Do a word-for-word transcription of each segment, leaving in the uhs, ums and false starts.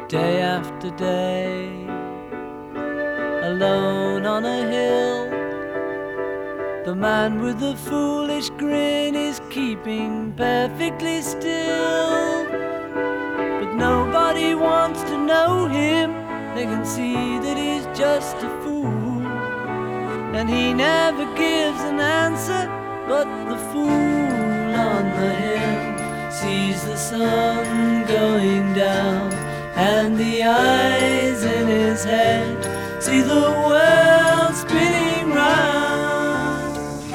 Day after day, alone on a hill, the man with the foolish grin is keeping perfectly still. But nobody wants to know him, they can see that he's just a fool. And he never gives an answer, but the fool on the hill sees the sun going down, and the eyes in his head see the world spinning round.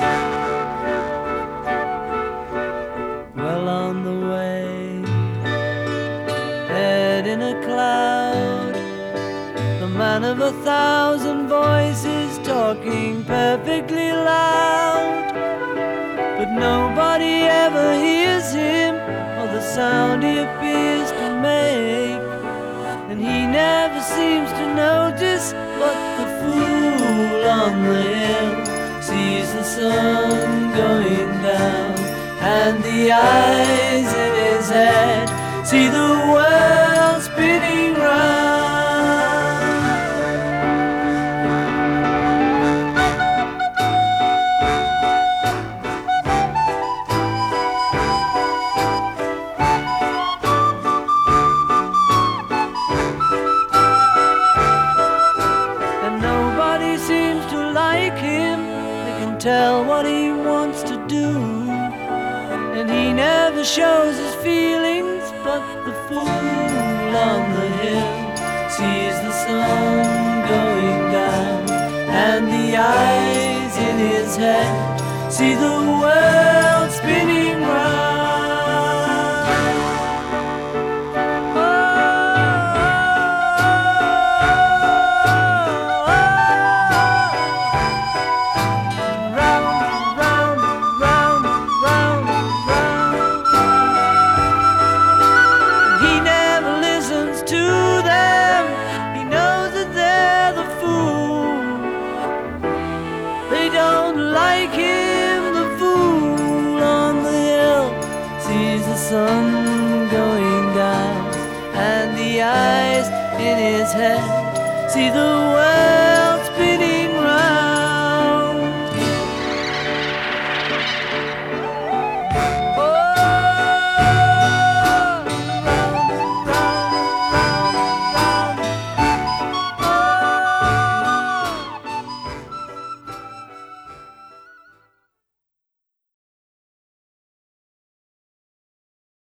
Well on the way, head in a cloud, the man of a thousand voices talking perfectly loud. But nobody ever hears him or the sound he appears to make, and he never seems to notice. But the fool on the hill sees the sun going down, and the eyes in his head see the world spinning round. Tell what he wants to do, and he never shows his feelings. But the fool on the hill sees the sun going down, and the eyes in his head see the world spinning round. Sun going down, and the eyes in his head see the world